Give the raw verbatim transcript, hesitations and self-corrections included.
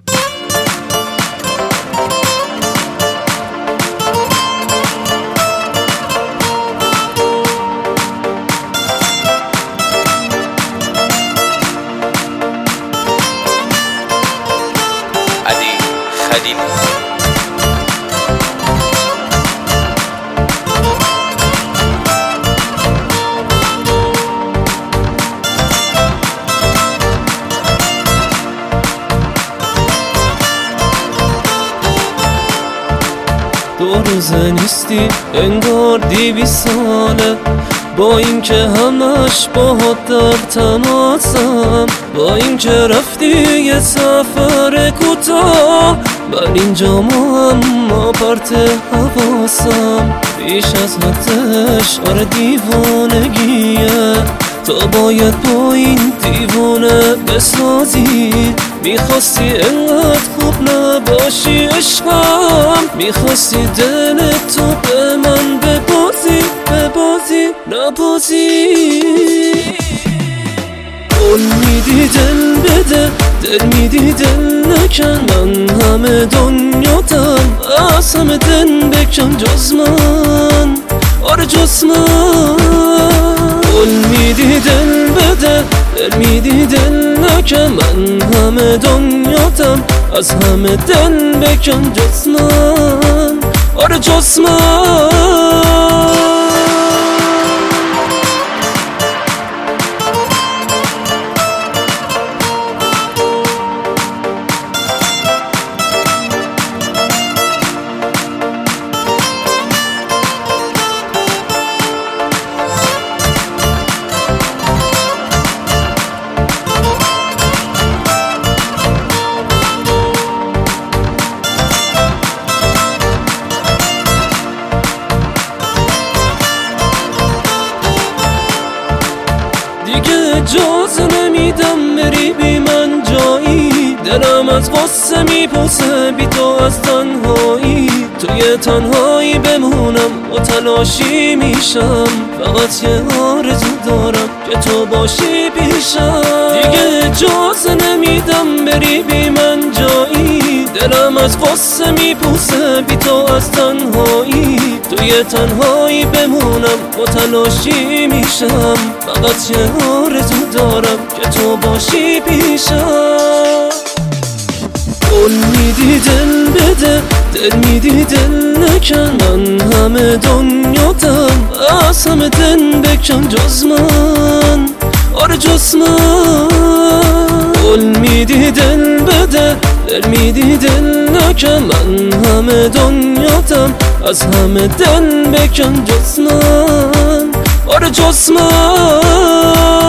علی خلیلی دو روزه نیستی انگار دیویس ساله، با اینکه همش باهات در تماسم، با اینکه رفتی یه سفر کوتاه، من اینجا ما اما پرت حواسم، بیش از حدش آره دیوانگیه، تا باید با این دیوانه بسازی، میخواستی انقدر خوب نباشی عشقم، میخواستی دل تو به من ببازی ببازی نبازی، قول میدی دل بده دل میدی دل نکن، من همه دنیاتم از همه دل بکن جز من، آره جز من، قول میدی دل بده دل میدی دل نکن، من همه دنیاتم از همه دل بکن جز من، آره جز من. دیگه اجازه نمیدم بری بی من جایی، دلم از غصه میپوسه بی تو از تنهایی، توی تنهایی بمونم و تلاشی میشم، فقط یه آرزو دارم که تو باشی پیشم، دیگه اجازه نمیدم بری بی من جایی، دلم از غصه میپوسه بی تو از تنهایی، توی تنهایی بمونم و تلاشی میشم، فقط یه آرزو دارم که تو باشی پیشم، قول میدی دل بده دل میدی دل نکن، من همه دنیاتم از همه دل بکن جز من، آره جز من، قول میدی دل بده دل میدی دل نکن، من همه دنیاتم از همه دل بکن جز من، آره جز من.